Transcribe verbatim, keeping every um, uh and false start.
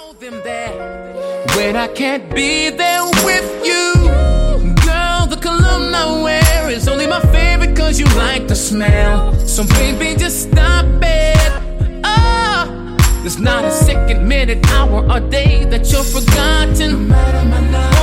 Them there when I can't be there with you. Girl, the cologne I wear is only my favorite cause you like the smell. So baby, just stop it. Oh, there's not a second, minute, hour, or day that you're forgotten. No matter my love.